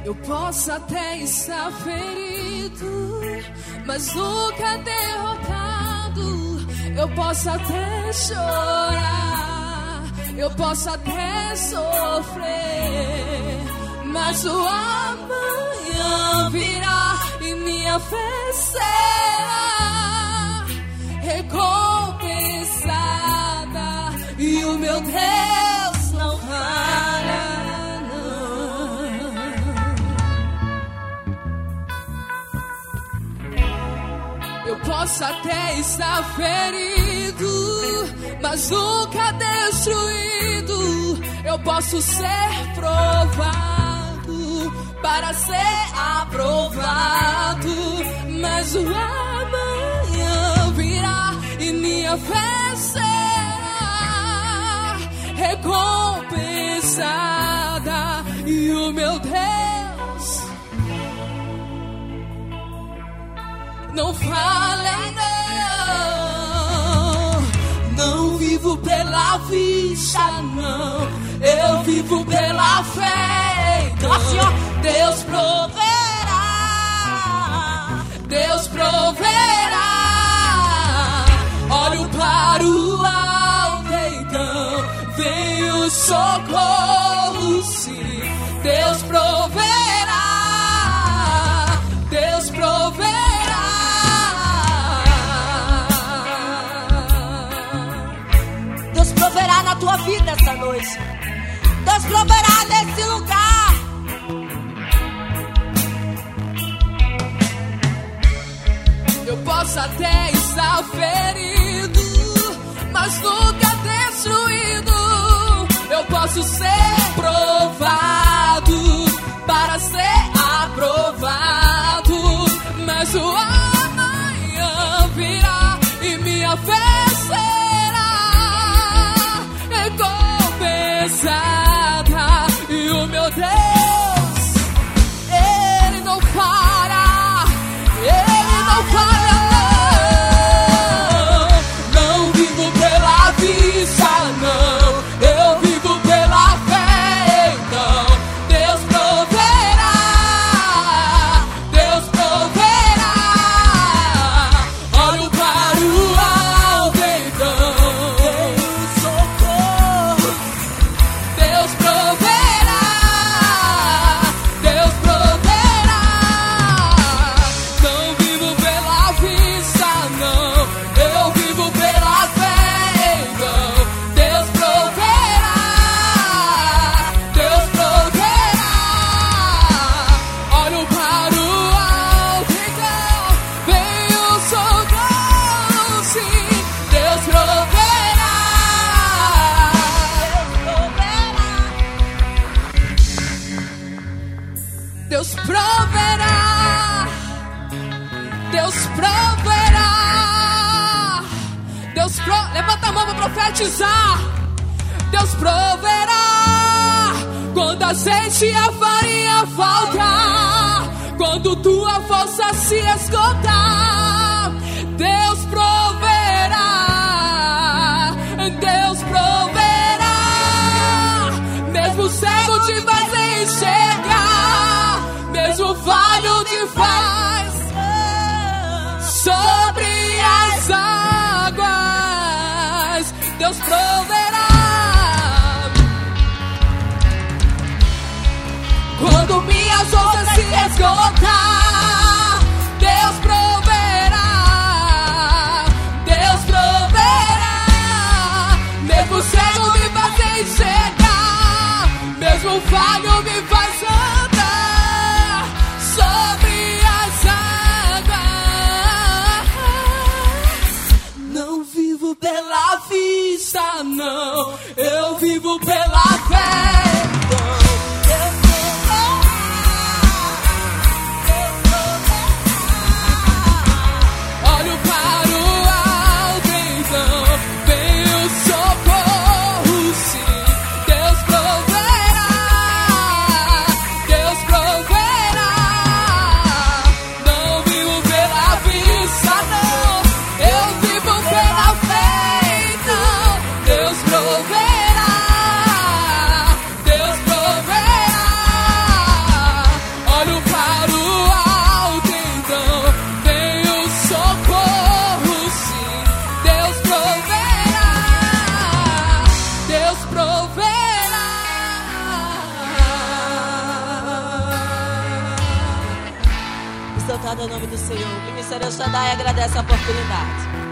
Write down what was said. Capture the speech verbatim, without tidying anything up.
Eu posso até estar ferido, mas nunca derrotado. Eu posso até chorar, eu posso até sofrer, mas o amanhã virá e minha fé será recompensada. E o meu Deus não falha. Eu posso até estar ferido, mas nunca destruído. Eu posso ser provado para ser aprovado, mas o amanhã virá e minha fé será recompensada. E o meu Deus não falha, não. Não vivo pela vista, não. Eu vivo pela fé. Então, Deus proverá, Deus proverá. Olho para o alto, então vem o socorro, sim. Deus proverá, Deus proverá. Proverá na tua vida essa noite. Deus proverá nesse lugar. Eu posso até estar ferido, mas nunca destruído. Eu posso ser provado para ser aprovado, mas o amanhã virá e minha fé será recompensada. E o meu Deus, Ele não para, Ele não para, não. Não vivo pela vista, não. Eu vivo pela fé, então Deus proverá, Deus proverá. Olho para o alto, então Deus proverá, Deus proverá, Deus pro... Levanta a mão para profetizar. Deus proverá quando azeite e a farinha faltar, quando tua força se esgotar. Deus proverá, Deus proverá, mesmo cego te faz enxergar, mesmo falho te faz sobre as águas. Deus proverá quando minhas forças se esgotar. Deus proverá, Deus proverá, mesmo cego me faz enxergar, mesmo falho me faz andar sobre as águas. Não vivo pela vista, não. Eu vivo pela fé. Olho para o alto, então vem o socorro, sim. Deus proverá, Deus proverá. Não vivo pela vista, não. Eu vivo pela fé, então Deus proverá. exaltado é o nome do Senhor. O Ministério Shaddai agradece a oportunidade.